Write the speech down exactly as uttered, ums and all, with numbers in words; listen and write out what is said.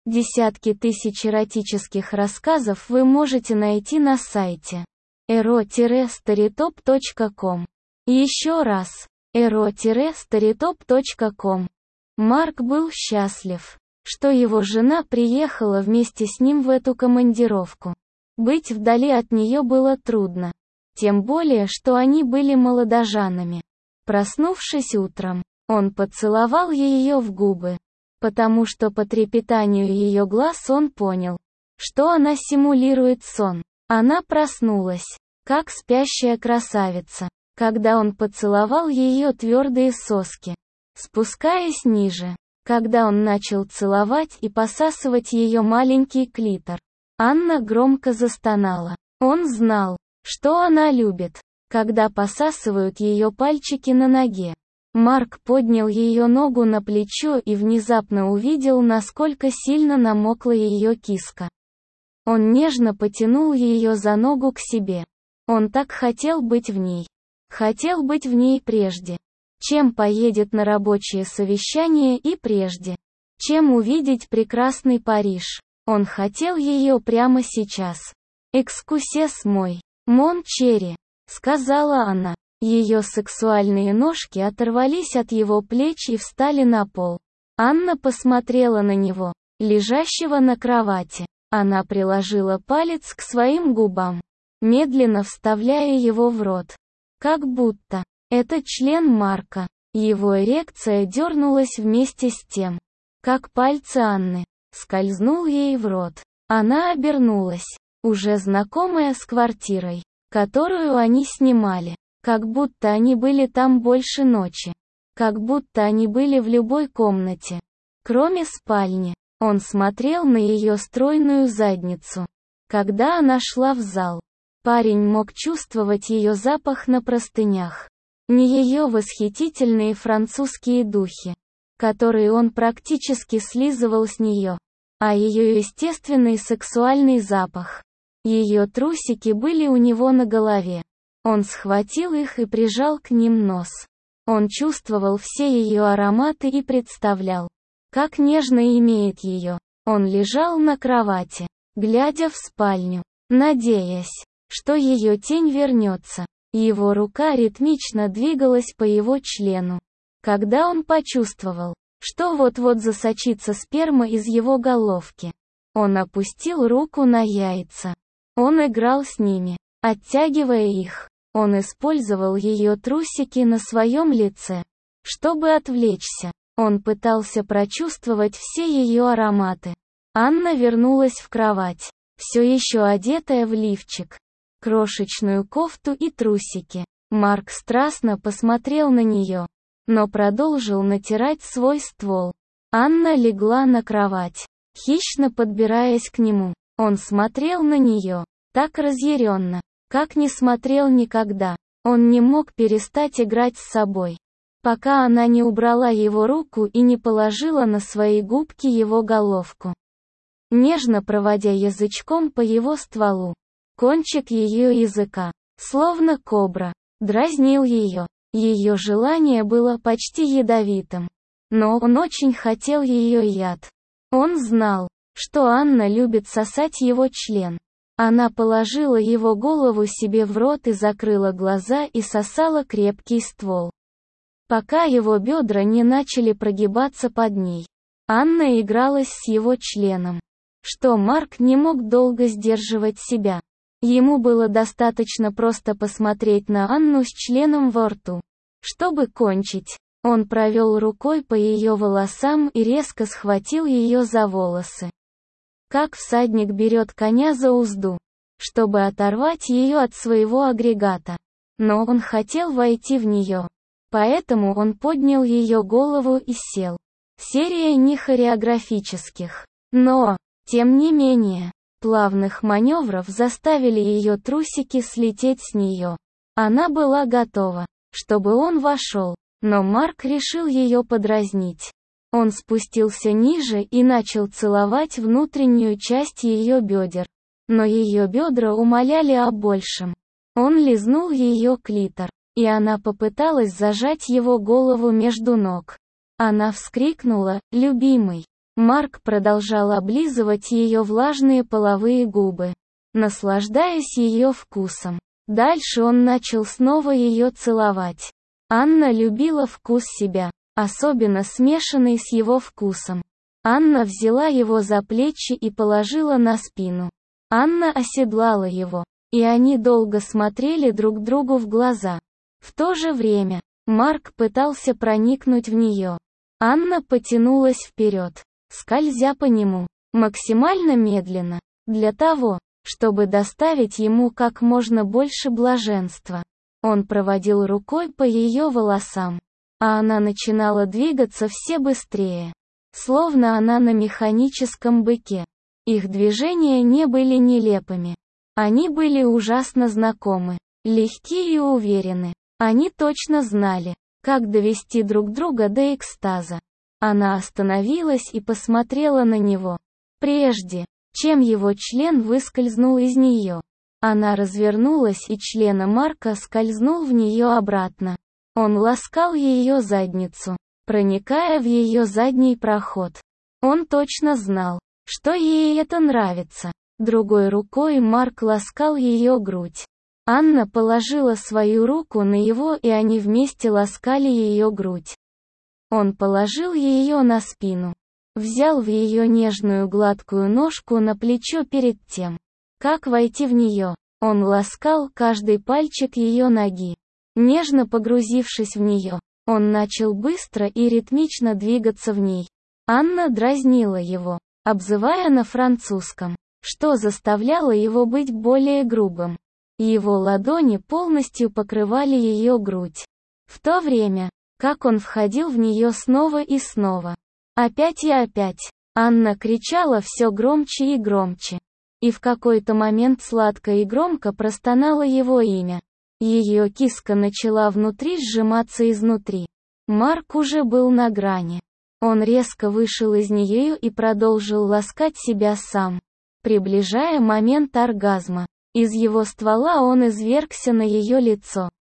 Десятки тысяч эротических рассказов вы можете найти на сайте эро старитоп точка ком. Еще раз, эро старитоп точка ком. Марк был счастлив, что его жена приехала вместе с ним в эту командировку. Быть вдали от нее было трудно. Тем более, что они были молодоженами. Проснувшись утром, он поцеловал ее в губы, потому что по трепетанию ее глаз он понял, что она симулирует сон. Она проснулась, как спящая красавица, когда он поцеловал ее твердые соски. Спускаясь ниже, когда он начал целовать и посасывать ее маленький клитор, Анна громко застонала. Он знал, что она любит, когда посасывают ее пальчики на ноге. Марк поднял ее ногу на плечо и внезапно увидел, насколько сильно намокла ее киска. Он нежно потянул ее за ногу к себе. Он так хотел быть в ней. Хотел быть в ней прежде, чем поедет на рабочее совещание, и прежде, чем увидеть прекрасный Париж. Он хотел ее прямо сейчас. «Экскусес мой, мон черри», — сказала она. Ее сексуальные ножки оторвались от его плеч и встали на пол. Анна посмотрела на него, лежащего на кровати. Она приложила палец к своим губам, медленно вставляя его в рот. Как будто это член Марка. Его эрекция дернулась вместе с тем, как пальцы Анны скользнул ей в рот. Она обернулась, уже знакомая с квартирой, которую они снимали. Как будто они были там больше ночи. Как будто они были в любой комнате, кроме спальни. Он смотрел на ее стройную задницу, когда она шла в зал. Парень мог чувствовать ее запах на простынях. Не ее восхитительные французские духи, которые он практически слизывал с нее, а ее естественный сексуальный запах. Ее трусики были у него на голове. Он схватил их и прижал к ним нос. Он чувствовал все ее ароматы и представлял, как нежно имеет ее. Он лежал на кровати, глядя в спальню, надеясь, что ее тень вернется. Его рука ритмично двигалась по его члену. Когда он почувствовал, что вот-вот засочится сперма из его головки, он опустил руку на яйца. Он играл с ними, оттягивая их. Он использовал ее трусики на своем лице, чтобы отвлечься. Он пытался прочувствовать все ее ароматы. Анна вернулась в кровать, все еще одетая в лифчик, крошечную кофту и трусики. Марк страстно посмотрел на нее, но продолжил натирать свой ствол. Анна легла на кровать, хищно подбираясь к нему. Он смотрел на нее, так разъяренно, как не смотрел никогда. Он не мог перестать играть с собой, пока она не убрала его руку и не положила на свои губки его головку, нежно проводя язычком по его стволу. Кончик ее языка, словно кобра, дразнил ее. Ее желание было почти ядовитым, но он очень хотел ее яд. Он знал, что Анна любит сосать его член. Она положила его голову себе в рот и закрыла глаза и сосала крепкий ствол, пока его бедра не начали прогибаться под ней. Анна игралась с его членом, что Марк не мог долго сдерживать себя. Ему было достаточно просто посмотреть на Анну с членом во рту, чтобы кончить. Он провел рукой по ее волосам и резко схватил ее за волосы, как всадник берет коня за узду, чтобы оторвать ее от своего агрегата. Но он хотел войти в нее, поэтому он поднял ее голову и сел. Серия не хореографических, но, тем не менее, плавных маневров заставили ее трусики слететь с нее. Она была готова, чтобы он вошел, но Марк решил ее подразнить. Он спустился ниже и начал целовать внутреннюю часть ее бедер. Но ее бедра умоляли о большем. Он лизнул ее клитор, и она попыталась зажать его голову между ног. Она вскрикнула: «Любимый!» Марк продолжал облизывать ее влажные половые губы, наслаждаясь ее вкусом. Дальше он начал снова ее целовать. Анна любила вкус себя, особенно смешанный с его вкусом. Анна взяла его за плечи и положила на спину. Анна оседлала его, и они долго смотрели друг другу в глаза. В то же время, Марк пытался проникнуть в нее. Анна потянулась вперед, скользя по нему, максимально медленно, для того, чтобы доставить ему как можно больше блаженства. Он проводил рукой по ее волосам, а она начинала двигаться все быстрее, словно она на механическом быке. Их движения не были нелепыми. Они были ужасно знакомы, легкие и уверены. Они точно знали, как довести друг друга до экстаза. Она остановилась и посмотрела на него, прежде чем его член выскользнул из нее. Она развернулась, и член Марка скользнул в нее обратно. Он ласкал ее задницу, проникая в ее задний проход. Он точно знал, что ей это нравится. Другой рукой Марк ласкал ее грудь. Анна положила свою руку на его, и они вместе ласкали ее грудь. Он положил ее на спину, взял в ее нежную гладкую ножку на плечо перед тем, как войти в нее. Он ласкал каждый пальчик ее ноги. Нежно погрузившись в нее, он начал быстро и ритмично двигаться в ней. Анна дразнила его, обзывая на французском, что заставляло его быть более грубым. Его ладони полностью покрывали ее грудь, в то время, как он входил в нее снова и снова. Опять и опять. Анна кричала все громче и громче. И в какой-то момент сладко и громко простонала его имя. Ее киска начала внутри сжиматься изнутри. Марк уже был на грани. Он резко вышел из нее и продолжил ласкать себя сам, приближая момент оргазма. Из его ствола он извергся на ее лицо.